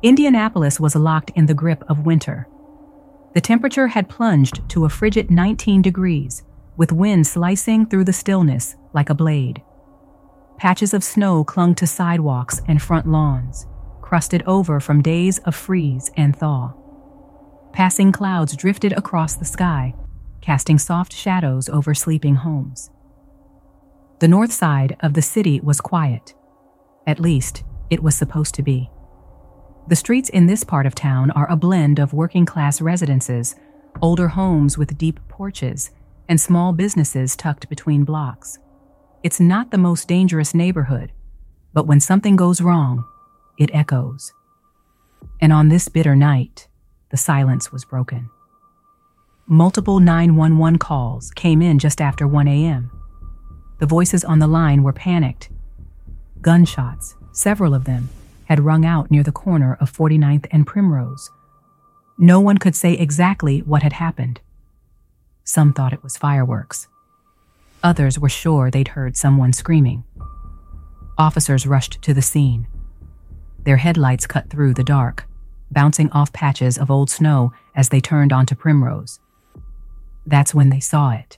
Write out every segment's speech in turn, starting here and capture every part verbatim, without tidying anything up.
Indianapolis was locked in the grip of winter. The temperature had plunged to a frigid nineteen degrees, with wind slicing through the stillness like a blade. Patches of snow clung to sidewalks and front lawns, crusted over from days of freeze and thaw. Passing clouds drifted across the sky, casting soft shadows over sleeping homes. The north side of the city was quiet. At least, it was supposed to be. The streets in this part of town are a blend of working-class residences, older homes with deep porches, and small businesses tucked between blocks. It's not the most dangerous neighborhood, but when something goes wrong, it echoes. And on this bitter night, the silence was broken. Multiple nine one one calls came in just after one a.m. The voices on the line were panicked. Gunshots, several of them, had rung out near the corner of forty-ninth and Primrose. No one could say exactly what had happened. Some thought it was fireworks. Others were sure they'd heard someone screaming. Officers rushed to the scene. Their headlights cut through the dark, bouncing off patches of old snow as they turned onto Primrose. That's when they saw it.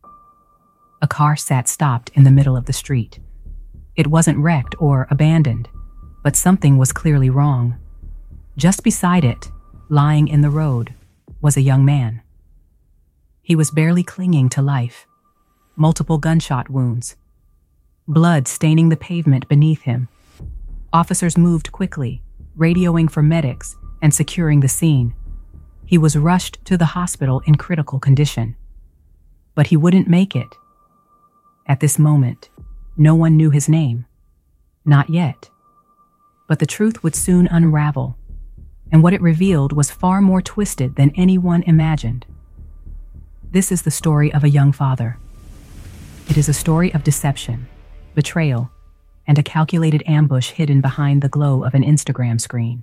A car sat stopped in the middle of the street. It wasn't wrecked or abandoned, but something was clearly wrong. Just beside it, lying in the road, was a young man. He was barely clinging to life. Multiple gunshot wounds. Blood staining the pavement beneath him. Officers moved quickly, radioing for medics and securing the scene. He was rushed to the hospital in critical condition. But he wouldn't make it. At this moment, no one knew his name. Not yet. But the truth would soon unravel, and what it revealed was far more twisted than anyone imagined. This is the story of a young father. It is a story of deception, betrayal, and a calculated ambush hidden behind the glow of an Instagram screen.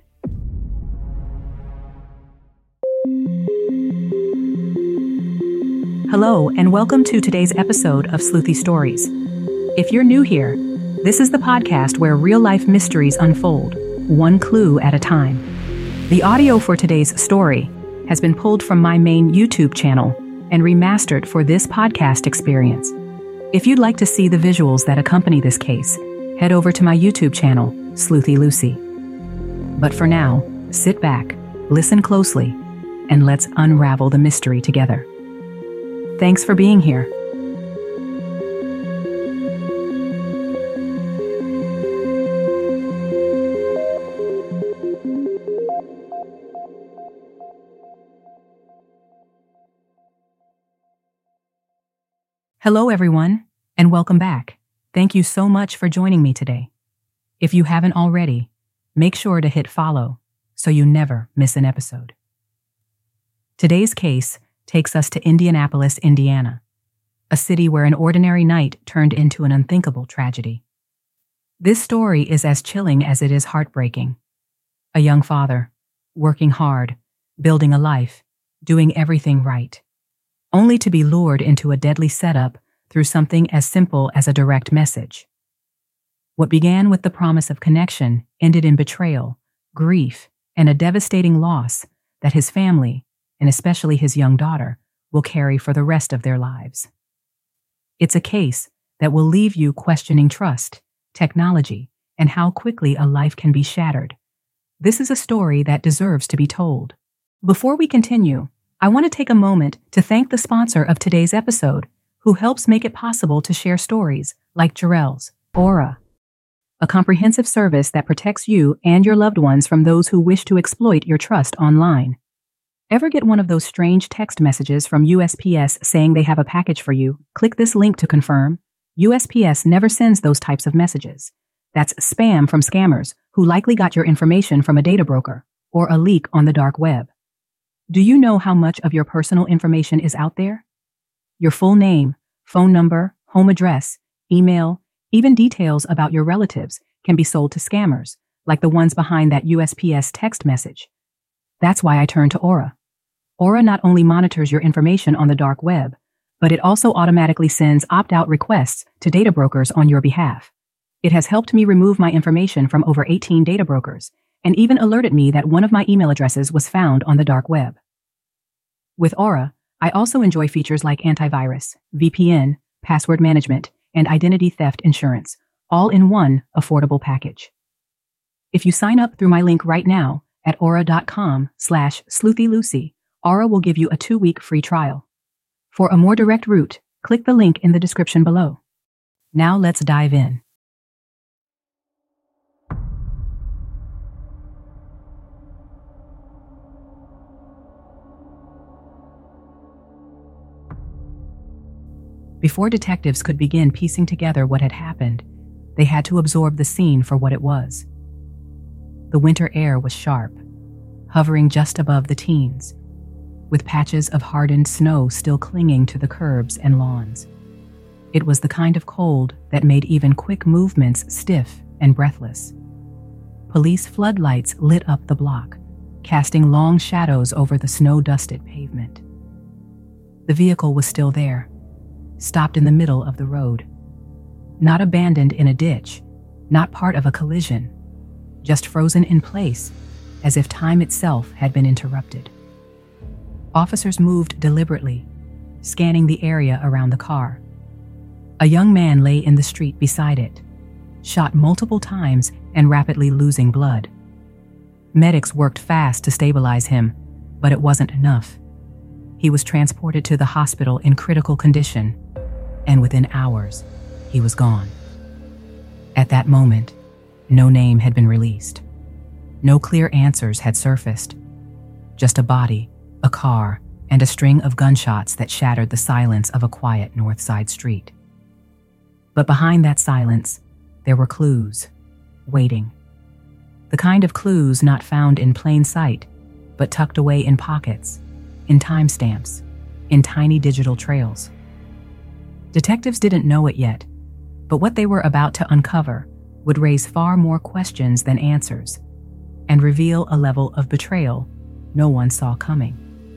Hello, and welcome to today's episode of Sleuthy Stories. If you're new here, this is the podcast where real-life mysteries unfold, one clue at a time. The audio for today's story has been pulled from my main YouTube channel and remastered for this podcast experience. If you'd like to see the visuals that accompany this case, head over to my YouTube channel, Sleuthy Lucy. But for now, sit back, listen closely, and let's unravel the mystery together. Thanks for being here. Hello, everyone, and welcome back. Thank you so much for joining me today. If you haven't already, make sure to hit follow so you never miss an episode. Today's case takes us to Indianapolis, Indiana, a city where an ordinary night turned into an unthinkable tragedy. This story is as chilling as it is heartbreaking. A young father, working hard, building a life, doing everything right, only to be lured into a deadly setup through something as simple as a direct message. What began with the promise of connection ended in betrayal, grief, and a devastating loss that his family, and especially his young daughter, will carry for the rest of their lives. It's a case that will leave you questioning trust, technology, and how quickly a life can be shattered. This is a story that deserves to be told. Before we continue, I want to take a moment to thank the sponsor of today's episode, who helps make it possible to share stories like Jarrell's, Aura, a comprehensive service that protects you and your loved ones from those who wish to exploit your trust online. Ever get one of those strange text messages from U S P S saying they have a package for you? Click this link to confirm. U S P S never sends those types of messages. That's spam from scammers who likely got your information from a data broker or a leak on the dark web. Do you know how much of your personal information is out there? Your full name, phone number, home address, email, even details about your relatives can be sold to scammers, like the ones behind that U S P S text message. That's why I turned to Aura. Aura not only monitors your information on the dark web, but it also automatically sends opt-out requests to data brokers on your behalf. It has helped me remove my information from over eighteen data brokers, and even alerted me that one of my email addresses was found on the dark web. With Aura, I also enjoy features like antivirus, V P N, password management, and identity theft insurance, all in one affordable package. If you sign up through my link right now at aura.com slash sleuthylucy, Aura will give you a two-week free trial. For a more direct route, click the link in the description below. Now let's dive in. Before detectives could begin piecing together what had happened, they had to absorb the scene for what it was. The winter air was sharp, hovering just above the teens, with patches of hardened snow still clinging to the curbs and lawns. It was the kind of cold that made even quick movements stiff and breathless. Police floodlights lit up the block, casting long shadows over the snow-dusted pavement. The vehicle was still there, stopped in the middle of the road. Not abandoned in a ditch, not part of a collision, just frozen in place, as if time itself had been interrupted. Officers moved deliberately, scanning the area around the car. A young man lay in the street beside it, shot multiple times and rapidly losing blood. Medics worked fast to stabilize him, but it wasn't enough. He was transported to the hospital in critical condition, and within hours, he was gone. At that moment, no name had been released. No clear answers had surfaced. Just a body, a car, and a string of gunshots that shattered the silence of a quiet North Side street. But behind that silence, there were clues, waiting. The kind of clues not found in plain sight, but tucked away in pockets, in timestamps, in tiny digital trails. Detectives didn't know it yet, but what they were about to uncover would raise far more questions than answers, and reveal a level of betrayal no one saw coming.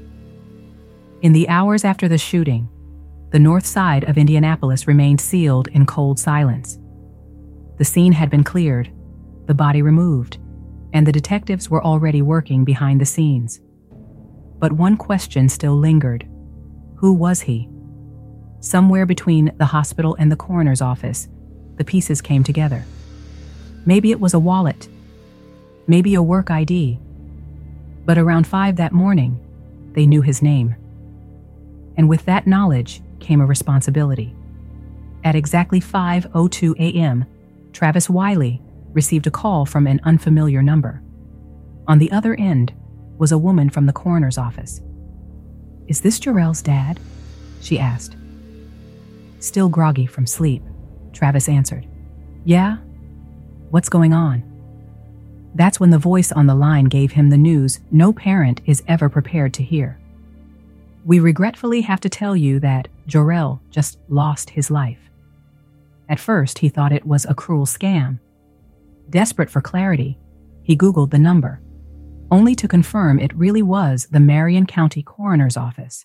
In the hours after the shooting, the north side of Indianapolis remained sealed in cold silence. The scene had been cleared, the body removed, and the detectives were already working behind the scenes. But one question still lingered. Who was he? Somewhere between the hospital and the coroner's office, the pieces came together. Maybe it was a wallet, maybe a work I D. But around five that morning, they knew his name. And with that knowledge came a responsibility. At exactly five oh two a.m., Travis Wiley received a call from an unfamiliar number. On the other end was a woman from the coroner's office. "Is this Jarrell's dad?" she asked. Still groggy from sleep, Travis answered, "Yeah? What's going on?" That's when the voice on the line gave him the news no parent is ever prepared to hear. "We regretfully have to tell you that Jarrell just lost his life." At first, he thought it was a cruel scam. Desperate for clarity, he Googled the number, only to confirm it really was the Marion County Coroner's Office.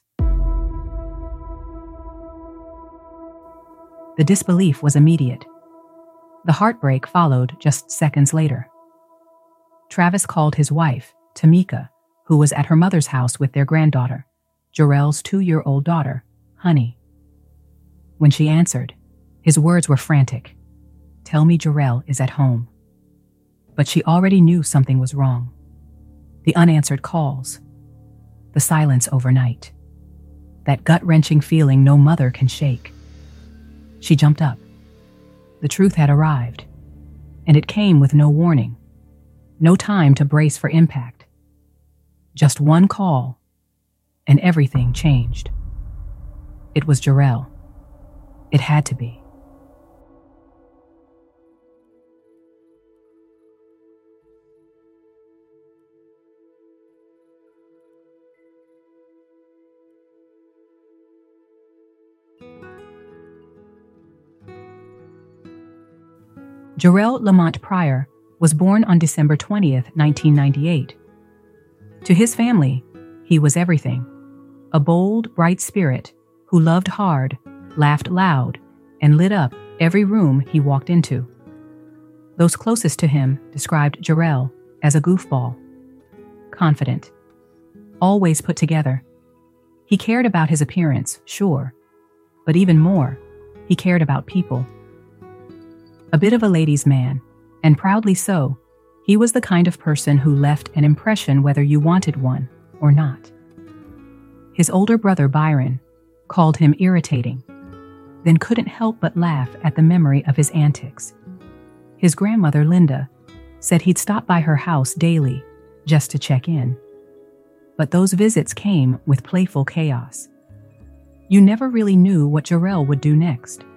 The disbelief was immediate. The heartbreak followed just seconds later. Travis called his wife, Tamika, who was at her mother's house with their granddaughter, Jarrell's two-year-old daughter, Honey. When she answered, his words were frantic. "Tell me Jarrell is at home." But she already knew something was wrong. The unanswered calls, the silence overnight, that gut-wrenching feeling no mother can shake. She jumped up. The truth had arrived, and it came with no warning, no time to brace for impact. Just one call, and everything changed. It was Jarrell. It had to be. Jarrell Lamont Pryor was born on December twentieth, nineteen ninety-eight. To his family, he was everything. A bold, bright spirit who loved hard, laughed loud, and lit up every room he walked into. Those closest to him described Jarrell as a goofball. Confident. Always put together. He cared about his appearance, sure, but even more, he cared about people. A bit of a ladies' man, and proudly so, he was the kind of person who left an impression whether you wanted one or not. His older brother Byron called him irritating, then couldn't help but laugh at the memory of his antics. His grandmother Linda said he'd stop by her house daily just to check in. But those visits came with playful chaos. You never really knew what Jarrell would do next.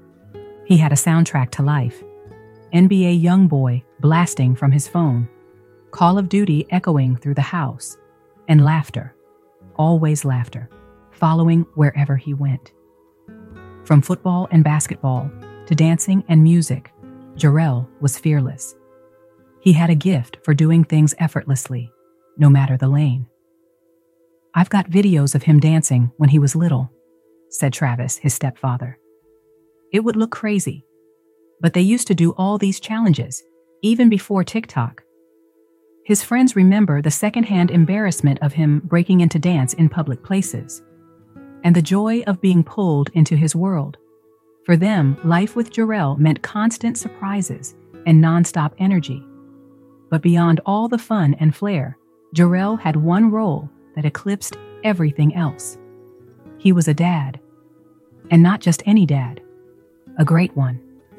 He had a soundtrack to life. N B A YoungBoy blasting from his phone, Call of Duty echoing through the house, and laughter, always laughter, following wherever he went. From football and basketball to dancing and music, Jarrell was fearless. He had a gift for doing things effortlessly, no matter the lane. "I've got videos of him dancing when he was little," said Travis, his stepfather. "It would look crazy, but they used to do all these challenges, even before TikTok." His friends remember the secondhand embarrassment of him breaking into dance in public places, and the joy of being pulled into his world. For them, life with Jarrell meant constant surprises and nonstop energy. But beyond all the fun and flair, Jarrell had one role that eclipsed everything else. He was a dad, and not just any dad, a great one.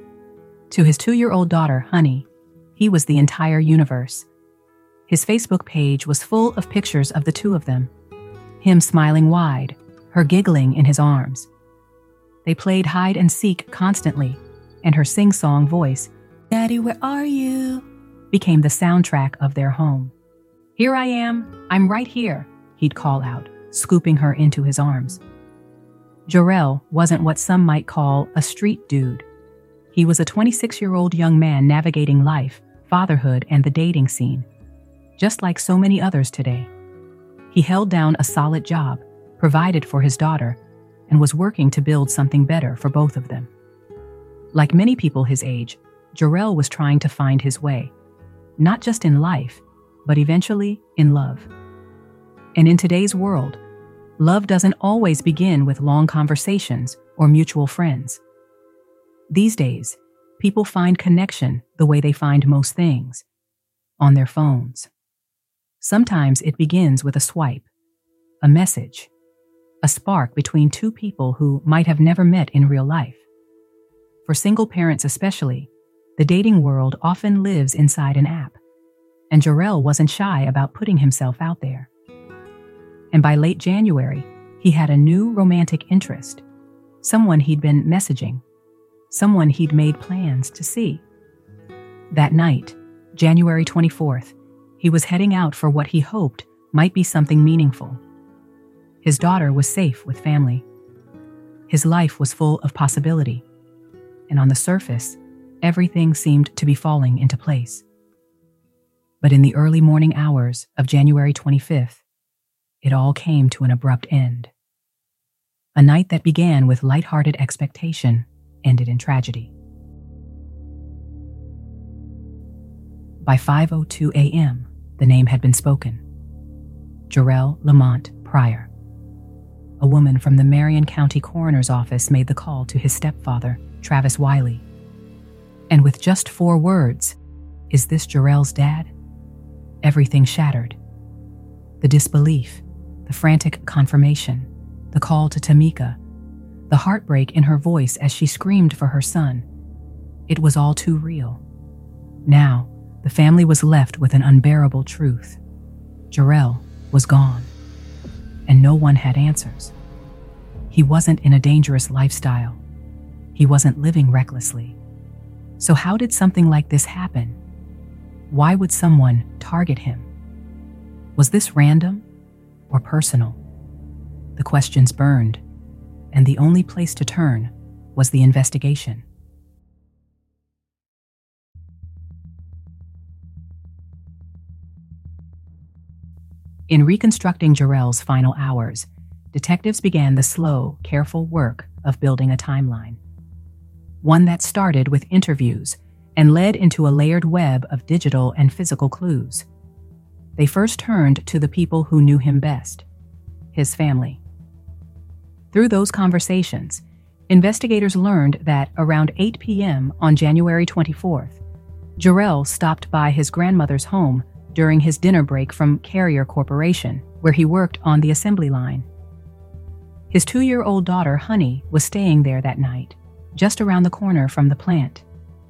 To his two-year-old daughter, Honey, he was the entire universe. His Facebook page was full of pictures of the two of them, him smiling wide, her giggling in his arms. They played hide and seek constantly, and her sing-song voice, "Daddy, where are you?" became the soundtrack of their home. "Here I am, I'm right here," he'd call out, scooping her into his arms. Jarrell wasn't what some might call a street dude. He was a twenty-six-year-old young man navigating life, fatherhood, and the dating scene, just like so many others today. He held down a solid job, provided for his daughter, and was working to build something better for both of them. Like many people his age, Jarrell was trying to find his way, not just in life, but eventually in love. And in today's world, love doesn't always begin with long conversations or mutual friends. These days, people find connection the way they find most things, on their phones. Sometimes it begins with a swipe, a message, a spark between two people who might have never met in real life. For single parents especially, the dating world often lives inside an app, and Jarrell wasn't shy about putting himself out there. And by late January, he had a new romantic interest, someone he'd been messaging, someone he'd made plans to see. That night, January twenty-fourth, he was heading out for what he hoped might be something meaningful. His daughter was safe with family. His life was full of possibility, and on the surface, everything seemed to be falling into place. But in the early morning hours of January twenty-fifth, it all came to an abrupt end. A night that began with lighthearted expectation ended in tragedy. By five oh two a.m., the name had been spoken. Jarrell Lamont Pryor. A woman from the Marion County Coroner's Office made the call to his stepfather, Travis Wiley. And with just four words, "Is this Jarrell's dad?" everything shattered. The disbelief, the frantic confirmation, the call to Tamika, the heartbreak in her voice as she screamed for her son. It was all too real. Now, the family was left with an unbearable truth. Jarrell was gone, and no one had answers. He wasn't in a dangerous lifestyle. He wasn't living recklessly. So how did something like this happen? Why would someone target him? Was this random or personal? The questions burned, and the only place to turn was the investigation. In reconstructing Jarrell's final hours, detectives began the slow, careful work of building a timeline. One that started with interviews and led into a layered web of digital and physical clues. They first turned to the people who knew him best, his family. Through those conversations, investigators learned that around eight p.m. on January twenty-fourth, Jarrell stopped by his grandmother's home during his dinner break from Carrier Corporation, where he worked on the assembly line. His two-year-old daughter, Honey, was staying there that night, just around the corner from the plant.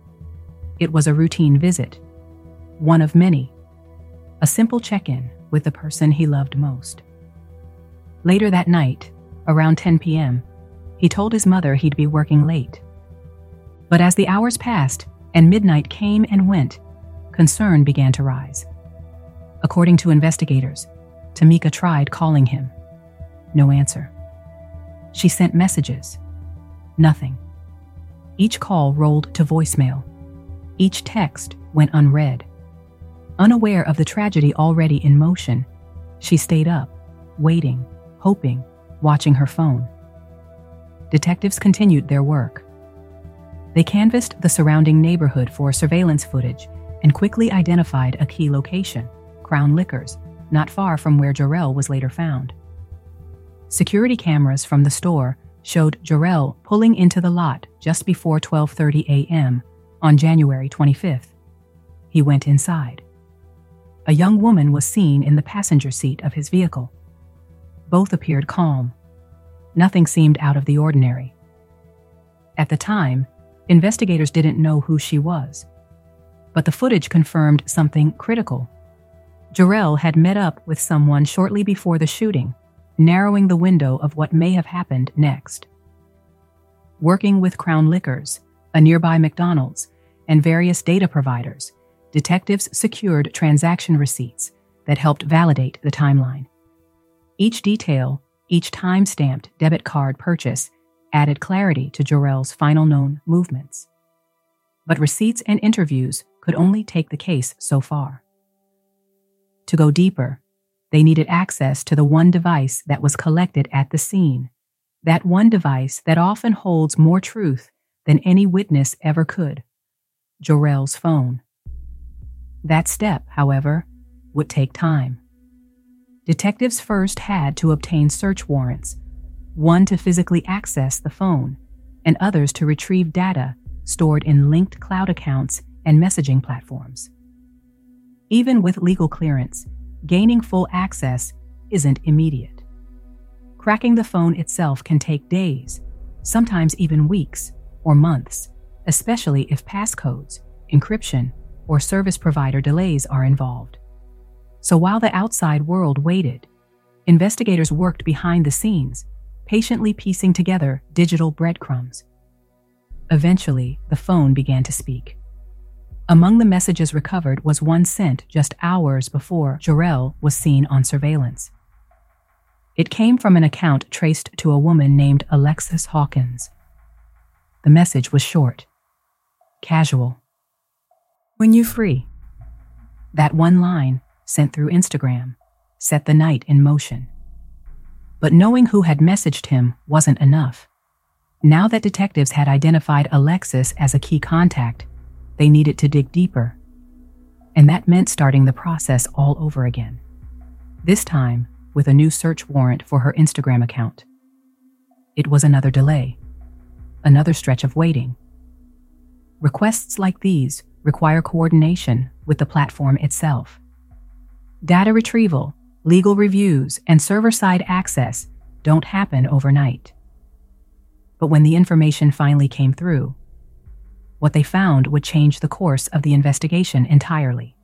It was a routine visit, one of many, a simple check-in with the person he loved most. Later that night, around ten p.m., he told his mother he'd be working late. But as the hours passed and midnight came and went, concern began to rise. According to investigators, Tamika tried calling him. No answer. She sent messages. Nothing. Each call rolled to voicemail. Each text went unread. Unaware of the tragedy already in motion, she stayed up, waiting, hoping, watching her phone. Detectives continued their work. They canvassed the surrounding neighborhood for surveillance footage and quickly identified a key location, Crown Liquors, not far from where Jarrell was later found. Security cameras from the store showed Jarrell pulling into the lot just before twelve thirty a.m. on January twenty-fifth. He went inside. A young woman was seen in the passenger seat of his vehicle. Both appeared calm. Nothing seemed out of the ordinary. At the time, investigators didn't know who she was. But the footage confirmed something critical. Jarrell had met up with someone shortly before the shooting, narrowing the window of what may have happened next. Working with Crown Liquors, a nearby McDonald's, and various data providers, detectives secured transaction receipts that helped validate the timeline. Each detail, each time-stamped debit card purchase added clarity to Jarrell's final known movements. But receipts and interviews could only take the case so far. To go deeper, they needed access to the one device that was collected at the scene, that one device that often holds more truth than any witness ever could, Jarrell's phone. That step, however, would take time. Detectives first had to obtain search warrants, one to physically access the phone, and others to retrieve data stored in linked cloud accounts and messaging platforms. Even with legal clearance, gaining full access isn't immediate. Cracking the phone itself can take days, sometimes even weeks or months, especially if passcodes, encryption, or service provider delays are involved. So while the outside world waited, investigators worked behind the scenes, patiently piecing together digital breadcrumbs. Eventually, the phone began to speak. Among the messages recovered was one sent just hours before Jarrell was seen on surveillance. It came from an account traced to a woman named Alexis Hawkins. The message was short, casual. When you free. That one line, sent through Instagram, set the night in motion. But knowing who had messaged him wasn't enough. Now that detectives had identified Alexis as a key contact, they needed to dig deeper. And that meant starting the process all over again. This time, with a new search warrant for her Instagram account. It was another delay, another stretch of waiting. Requests like these require coordination with the platform itself. Data retrieval, legal reviews, and server-side access don't happen overnight. But when the information finally came through, what they found would change the course of the investigation entirely.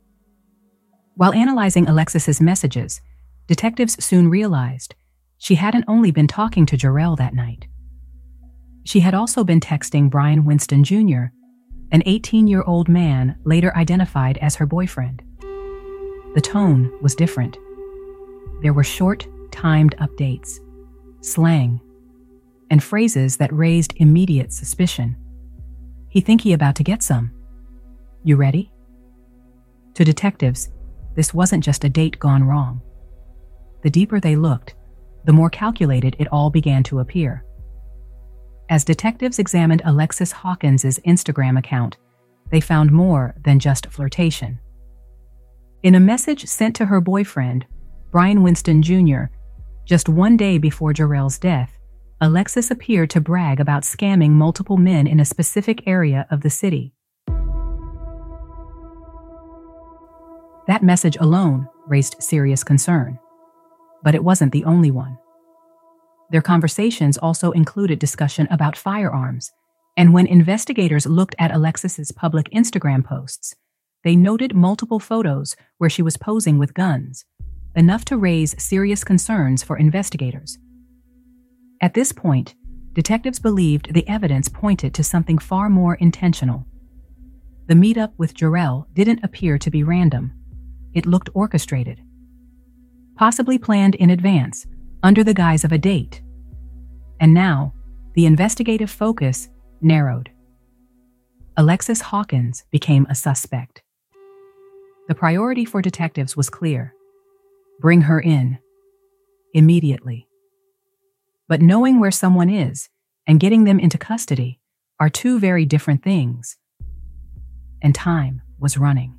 While analyzing Alexis's messages, detectives soon realized she hadn't only been talking to Jarrell that night. She had also been texting Brian Winston Junior, an eighteen-year-old man later identified as her boyfriend. The tone was different. There were short, timed updates, slang, and phrases that raised immediate suspicion. "He think he about to get some. You ready?" To detectives, this wasn't just a date gone wrong. The deeper they looked, the more calculated it all began to appear. As detectives examined Alexis Hawkins' Instagram account, they found more than just flirtation. In a message sent to her boyfriend, Brian Winston Junior, just one day before Jarrell's death, Alexis appeared to brag about scamming multiple men in a specific area of the city. That message alone raised serious concern, but it wasn't the only one. Their conversations also included discussion about firearms, and when investigators looked at Alexis's public Instagram posts, they noted multiple photos where she was posing with guns, enough to raise serious concerns for investigators. At this point, detectives believed the evidence pointed to something far more intentional. The meetup with Jarrell didn't appear to be random. It looked orchestrated, possibly planned in advance, under the guise of a date. And now, the investigative focus narrowed. Alexis Hawkins became a suspect. The priority for detectives was clear: bring her in, immediately. But knowing where someone is and getting them into custody are two very different things. And time was running.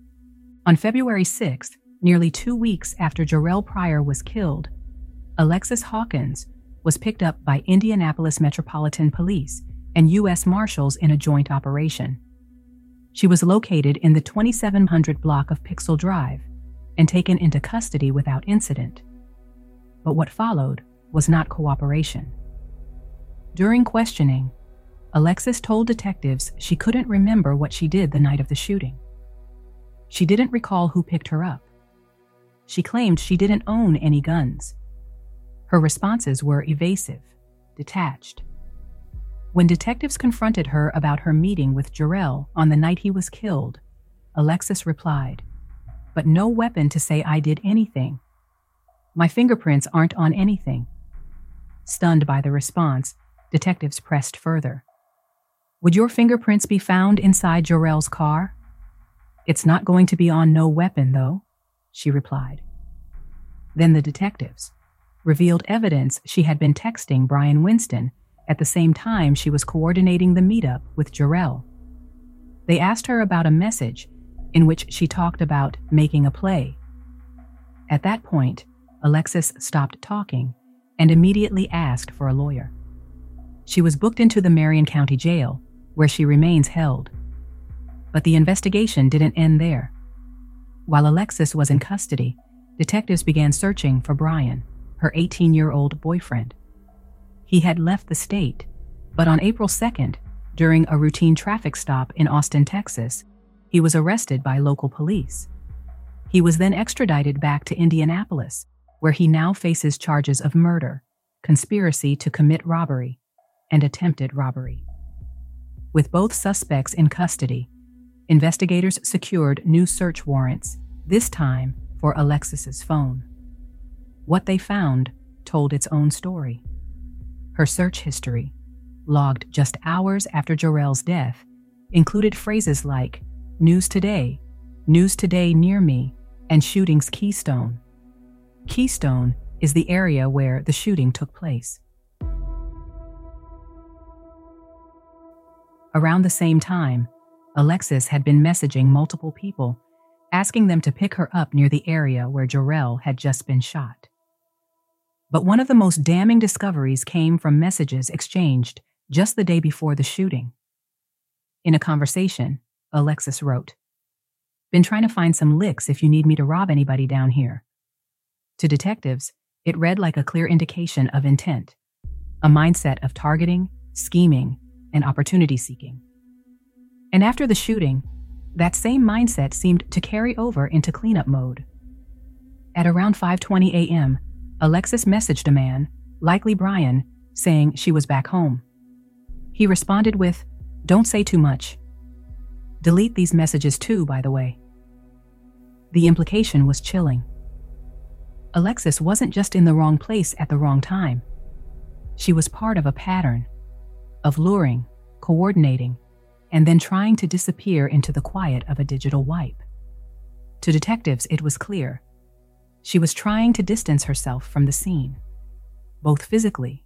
On February sixth, nearly two weeks after Jarrell Pryor was killed, Alexis Hawkins was picked up by Indianapolis Metropolitan Police and U S Marshals in a joint operation. She was located in the twenty-seven hundred block of Pixel Drive and taken into custody without incident. But what followed was not cooperation. During questioning, Alexis told detectives she couldn't remember what she did the night of the shooting. She didn't recall who picked her up. She claimed she didn't own any guns. Her responses were evasive, detached. When detectives confronted her about her meeting with Jarrell on the night he was killed, Alexis replied, "But no weapon to say I did anything. My fingerprints aren't on anything." Stunned by the response, detectives pressed further. "Would your fingerprints be found inside Jarrell's car?" "It's not going to be on no weapon, though," she replied. Then the detectives revealed evidence she had been texting Brian Winston at the same time she was coordinating the meetup with Jarrell. They asked her about a message in which she talked about making a play. At that point, Alexis stopped talking and immediately asked for a lawyer. She was booked into the Marion County Jail, where she remains held. But the investigation didn't end there. While Alexis was in custody, detectives began searching for Brian, her eighteen-year-old boyfriend. He had left the state, but on April second, during a routine traffic stop in Austin, Texas, he was arrested by local police. He was then extradited back to Indianapolis, where he now faces charges of murder, conspiracy to commit robbery, and attempted robbery. With both suspects in custody, investigators secured new search warrants, this time for Alexis's phone. What they found told its own story. Her search history, logged just hours after Jarrell's death, included phrases like "News Today," "News Today near me," and "Shootings Keystone." Keystone is the area where the shooting took place. Around the same time, Alexis had been messaging multiple people, asking them to pick her up near the area where Jarrell had just been shot. But one of the most damning discoveries came from messages exchanged just the day before the shooting. In a conversation, Alexis wrote, "Been trying to find some licks if you need me to rob anybody down here." To detectives, it read like a clear indication of intent, a mindset of targeting, scheming, and opportunity seeking. And after the shooting, that same mindset seemed to carry over into cleanup mode. At around five twenty a.m., Alexis messaged a man, likely Brian, saying she was back home. He responded with, "Don't say too much." Delete these messages too, by the way. The implication was chilling. Alexis wasn't just in the wrong place at the wrong time. She was part of a pattern of luring, coordinating, and then trying to disappear into the quiet of a digital wipe. To detectives, it was clear. She was trying to distance herself from the scene, both physically, and, digitally.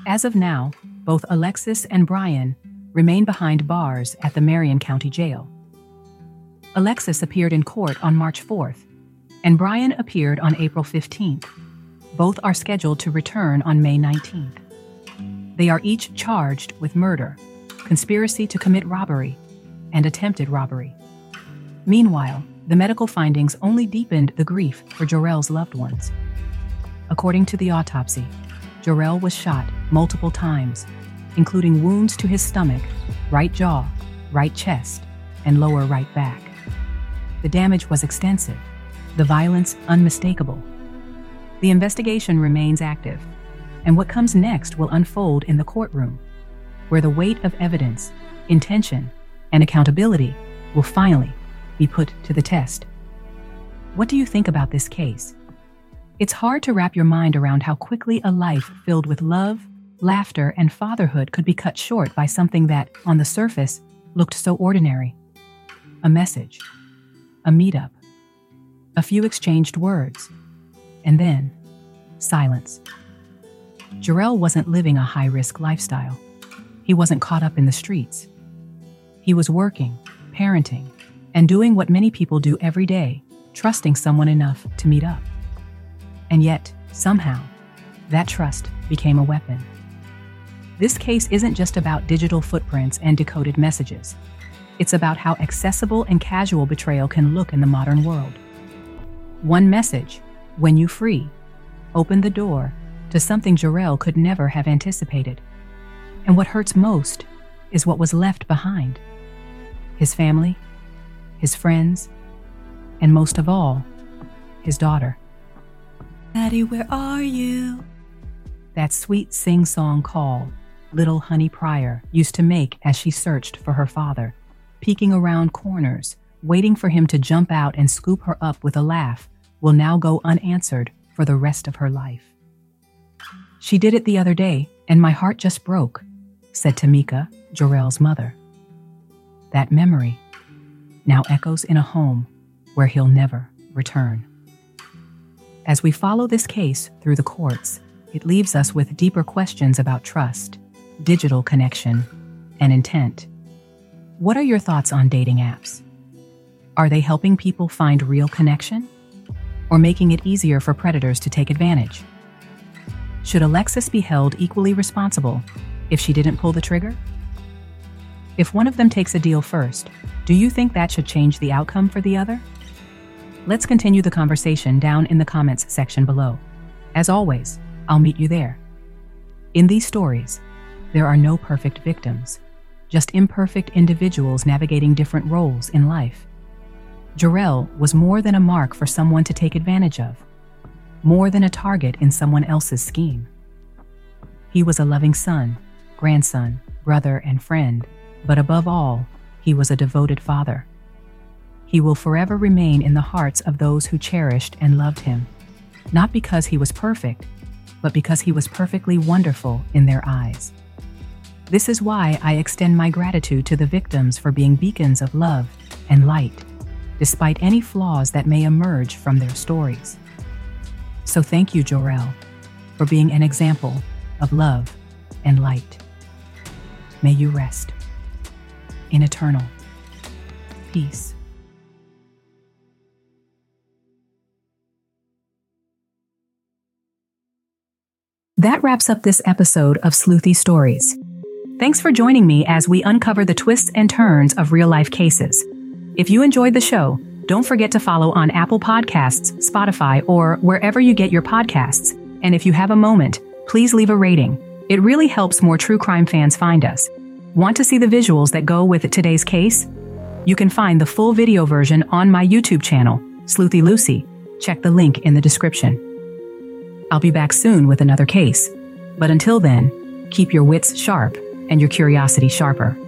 As of now, both Alexis and Brian remain behind bars at the Marion County Jail. Alexis appeared in court on March fourth, and Brian appeared on April fifteenth. Both are scheduled to return on May nineteenth. They are each charged with murder, conspiracy to commit robbery, and attempted robbery. Meanwhile, the medical findings only deepened the grief for Jarrell's loved ones. According to the autopsy, Jarrell was shot multiple times, including wounds to his stomach, right jaw, right chest, and lower right back. The damage was extensive, the violence unmistakable. The investigation remains active, and what comes next will unfold in the courtroom, where the weight of evidence, intention, and accountability will finally be put to the test. What do you think about this case? It's hard to wrap your mind around how quickly a life filled with love, laughter, and fatherhood could be cut short by something that, on the surface, looked so ordinary. A message, a meetup, a few exchanged words, and then silence. Jarrell wasn't living a high-risk lifestyle. He wasn't caught up in the streets. He was working, parenting, and doing what many people do every day, trusting someone enough to meet up. And yet, somehow, that trust became a weapon. This case isn't just about digital footprints and decoded messages. It's about how accessible and casual betrayal can look in the modern world. One message, "When you free," opened the door to something Jarrell could never have anticipated. And what hurts most is what was left behind. His family, his friends, and most of all, his daughter. "Daddy, where are you?" That sweet sing-song call little Honey Pryor used to make as she searched for her father, peeking around corners, waiting for him to jump out and scoop her up with a laugh, will now go unanswered for the rest of her life. "She did it the other day, and my heart just broke," said Tamika, Jarrell's mother. That memory now echoes in a home where he'll never return. As we follow this case through the courts, it leaves us with deeper questions about trust, digital connection, and intent. What are your thoughts on dating apps? Are they helping people find real connection, or making it easier for predators to take advantage? Should Alexis be held equally responsible if she didn't pull the trigger? If one of them takes a deal first, do you think that should change the outcome for the other? Let's continue the conversation down in the comments section below. As always, I'll meet you there. In these stories, there are no perfect victims, just imperfect individuals navigating different roles in life. Jarrell was more than a mark for someone to take advantage of, more than a target in someone else's scheme. He was a loving son, grandson, brother, and friend, but above all, he was a devoted father. He will forever remain in the hearts of those who cherished and loved him, not because he was perfect, but because he was perfectly wonderful in their eyes. This is why I extend my gratitude to the victims for being beacons of love and light, despite any flaws that may emerge from their stories. So thank you, Jarrell, for being an example of love and light. May you rest in eternal peace. That wraps up this episode of Sleuthy Stories. Thanks for joining me as we uncover the twists and turns of real-life cases. If you enjoyed the show, don't forget to follow on Apple Podcasts, Spotify, or wherever you get your podcasts. And if you have a moment, please leave a rating. It really helps more true crime fans find us. Want to see the visuals that go with today's case? You can find the full video version on my YouTube channel, Sleuthy Lucy. Check the link in the description. I'll be back soon with another case. But until then, keep your wits sharp and your curiosity sharper.